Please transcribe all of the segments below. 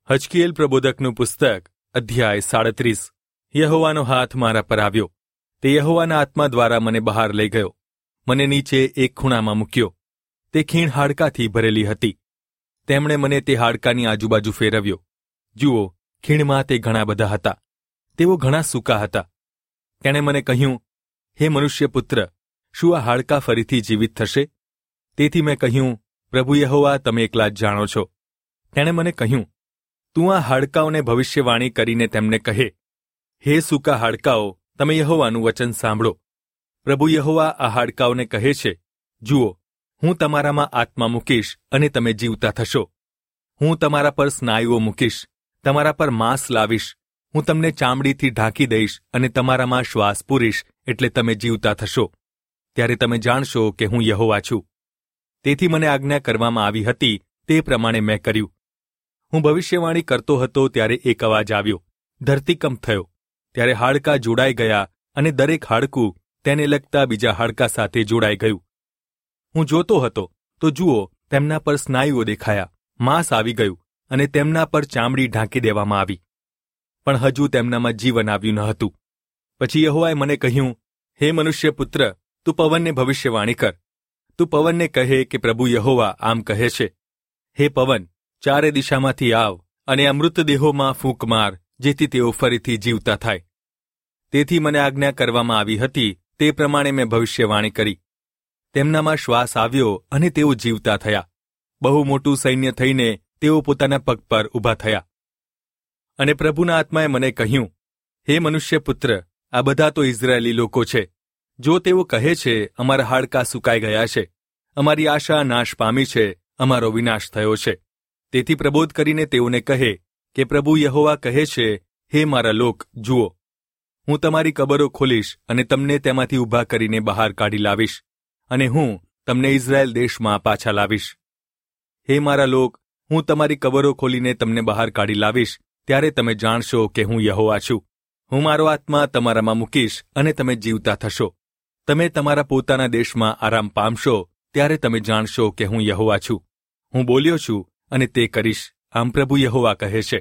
હજકીએલ પ્રબોધકનું પુસ્તક અધ્યાય 37। યહોવાનો હાથ મારા પર આવ્યો, તે યહોવાના આત્મા દ્વારા મને બહાર લઈ ગયો, મને નીચે એક ખૂણામાં મૂક્યો, તે ખીણ હાડકાથી ભરેલી હતી। તેમણે મને તે હાડકાની આજુબાજુ ફેરવ્યો, જુઓ, ખીણમાં તે ઘણા બધા હતા, તેઓ ઘણા સૂકા હતા। તેણે મને કહ્યું, હે મનુષ્યપુત્ર, શું આ હાડકાં ફરીથી જીવિત થશે? તેથી મેં કહ્યું, પ્રભુ યહોવા, તમે એકલા જ જાણો છો। તેણે મને કહ્યું, તું આ હાડકાઓને ભવિષ્યવાણી કરીને તેમને કહે, હે સૂકા હાડકાઓ, તમે યહોવાનું વચન સાંભળો। પ્રભુ યહોવા આ હાડકાઓને કહે છે, જુઓ, હું તમારામાં આત્મા મૂકીશ અને તમે જીવતા થશો। હું તમારા પર સ્નાયુઓ મૂકીશ, તમારા પર માંસ લાવીશ, હું તમને ચામડીથી ઢાંકી દઈશ અને તમારામાં શ્વાસ પૂરીશ, એટલે તમે જીવતા થશો। ત્યારે તમે જાણશો કે હું યહોવા છું। તેથી મને આજ્ઞા કરવામાં આવી હતી, તે પ્રમાણે મેં કર્યું। હું ભવિષ્યવાણી કરતો હતો ત્યારે એક અવાજ આવ્યો, ધરતીકંપ થયો, ત્યારે હાડકાં જોડાઈ ગયા અને દરેક હાડકું તેને લગતા બીજા હાડકાં સાથે જોડાઈ ગયું। હું જોતો હતો તો જુઓ, તેમના પર સ્નાયુઓ દેખાયા, માંસ આવી ગયું અને તેમના પર ચામડી ઢાંકી દેવામાં આવી, પણ હજુ તેમનામાં જીવન આવ્યું ન હતું। પછી યહોવાએ મને કહ્યું, હે મનુષ્યપુત્ર, તું પવનને ભવિષ્યવાણી કર। તું પવનને કહે કે પ્રભુ યહોવા આમ કહે છે, હે પવન, ચારે દિશામાંથી આવ અને આ મૃતદેહોમાં ફૂંક માર, જેથી તેઓ ફરીથી જીવતા થાય। તેથી મને આજ્ઞા કરવામાં આવી હતી, તે પ્રમાણે મેં ભવિષ્યવાણી કરી। તેમનામાં શ્વાસ આવ્યો અને તેઓ જીવતા થયા, બહુ મોટું સૈન્ય થઈને તેઓ પોતાના પગ પર ઊભા થયા। અને પ્રભુના આત્માએ મને કહ્યું, હે મનુષ્યપુત્ર, આ બધા તો ઇઝરાયેલી લોકો છે। જો તેઓ કહે છે, અમારા હાડકાં સુકાઈ ગયા છે, અમારી આશા નાશ પામી છે, અમારો વિનાશ થયો છે, તેથી પ્રબોધ કરીને તેઓને કહે કે પ્રભુ યહોવા કહે છે, હે મારા લોક, જુઓ, હું તમારી કબરો ખોલીશ અને તમને તેમાંથી ઊભા કરીને બહાર કાઢી લાવીશ, અને હું તમને ઇઝરાયેલ દેશમાં પાછા લાવીશ। હે મારા લોક, હું તમારી કબરો ખોલીને તમને બહાર કાઢી લાવીશ, ત્યારે તમે જાણશો કે હું યહોવા છું। હું મારો આત્મા તમારામાં મૂકીશ અને તમે જીવતા થશો। તમે તમારા પોતાના દેશમાં આરામ પામશો, ત્યારે તમે જાણશો કે હું યહોવા છું। હું બોલ્યો છું અને તે કરીશ, આમ પ્રભુ યહોવા કહે છે।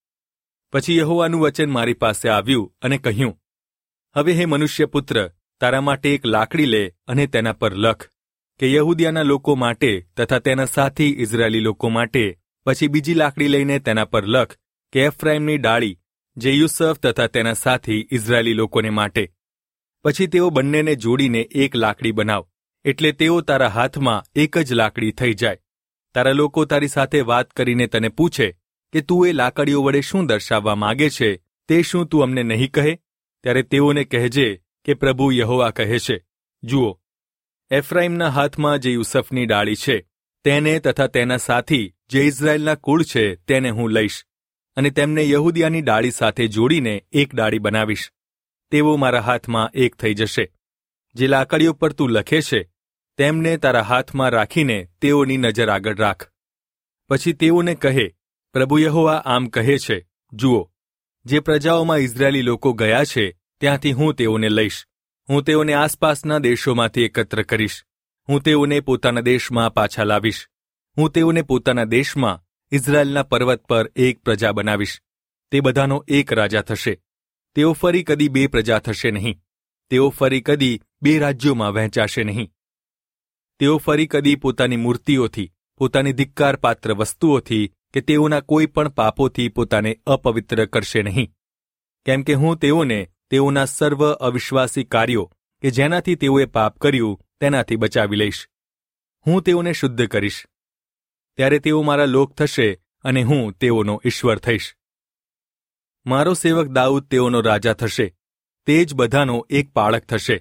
પછી યહોવાનું વચન મારી પાસે આવ્યું અને કહ્યું, હવે હે મનુષ્યપુત્ર, તારા માટે એક લાકડી લે અને તેના પર લખ કે યહૂદિયાના લોકો માટે તથા તેના સાથી ઇઝરાયેલી લોકો માટે। પછી બીજી લાકડી લઈને તેના પર લખ કે એફ્રાઈમની ડાળી, જે યુસફ તથા તેના સાથી ઇઝરાયેલી લોકોને માટે। પછી તેઓ બંનેને જોડીને એક લાકડી બનાવ, એટલે તેઓ તારા હાથમાં એક જ લાકડી થઈ જાય। તારા લોકો તારી સાથે વાત કરીને તને પૂછે કે તું એ લાકડીઓ વડે શું દર્શાવવા માંગે છે, તે શું તું અમને નહીં કહે? ત્યારે તેઓને કહેજે કે પ્રભુ યહોવા કહે છે, જુઓ, એફ્રાઈમના હાથમાં જે યુસફની ડાળી છે, તેને તથા તેના સાથી જે ઇઝરાયેલના કુળ છે, તેને હું લઈશ અને તેમને યહૂદિયાની ડાળી સાથે જોડીને એક ડાળી બનાવીશ। તેઓ મારા હાથમાં એક થઈ જશે। જે લાકડીઓ પર તું લખે છે, તેમને તારા હાથમાં રાખીને તેઓની નજર આગળ રાખ। પછી તેઓને કહે, પ્રભુ યહોવા આમ કહે છે, જુઓ, જે પ્રજાઓમાં ઇઝરાયેલી લોકો ગયા છે, ત્યાંથી હું તેઓને લઈશ। હું તેઓને આસપાસના દેશોમાંથી એકત્ર કરીશ, હું તેઓને પોતાના દેશમાં પાછા લાવીશ। હું તેઓને પોતાના દેશમાં ઇઝરાયેલના પર્વત પર એક પ્રજા બનાવીશ, તે બધાનો એક રાજા થશે। તેઓ ફરી કદી બે પ્રજા થશે નહીં, તેઓ ફરી કદી બે રાજ્યોમાં વહેંચાશે નહીં। તેઓ ફરી કદી પોતાની મૂર્તિઓથી, પોતાની ધિક્કાર પાત્ર વસ્તુઓથી કે તેઓના કોઈ પણ પાપોથી પોતાને અપવિત્ર કરશે નહીં, કેમ કે હું તેઓને તેઓના સર્વ અવિશ્વાસી કાર્યો કે જેનાથી તેઓએ પાપ કર્યું તેનાથી બચાવી લઈશ। હું તેઓને શુદ્ધ કરીશ, ત્યારે તેઓ મારા લોક થશે અને હું તેઓનો ઈશ્વર થઈશ। મારો સેવક દાઉદ તેઓનો રાજા થશે, તે જ બધાનો એક પાળક થશે।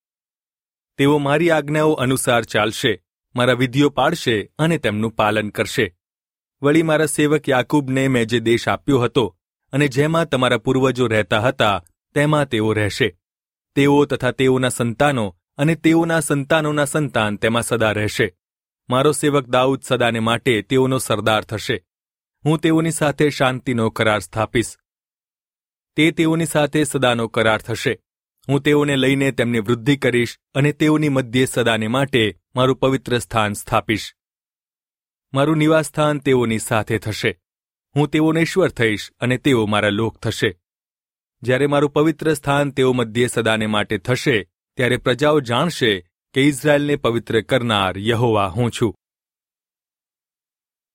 તેઓ મારી આજ્ઞાઓ અનુસાર ચાલશે, મારા વિધિઓ પાળશે અને તેમનું પાલન કરશે। વળી મારા સેવક યાકૂબને મેં જે દેશ આપ્યો હતો અને જેમાં તમારા પૂર્વજો રહેતા હતા, તેમાં તેઓ રહેશે। તેઓ તથા તેઓના સંતાનો અને તેઓના સંતાનોના સંતાન તેમાં સદા રહેશે। મારો સેવક દાઉદ સદાને માટે તેઓનો સરદાર થશે। હું તેઓની સાથે શાંતિનો કરાર સ્થાપીશ, તે તેઓની સાથે સદાનો કરાર થશે। હું તેઓને લઈને તેમની વૃદ્ધિ કરીશ અને તેઓની મધ્યે સદાને માટે મારું પવિત્ર સ્થાન સ્થાપીશ। મારું નિવાસસ્થાન તેઓની સાથે થશે, હું તેઓનો ઈશ્વર થઈશ અને તેઓ મારા લોક થશે. જ્યારે મારું પવિત્ર સ્થાન તેઓ મધ્યે સદાને માટે થશે, ત્યારે પ્રજાઓ જાણશે કે ઇઝરાયેલને પવિત્ર કરનાર યહોવા હું છું.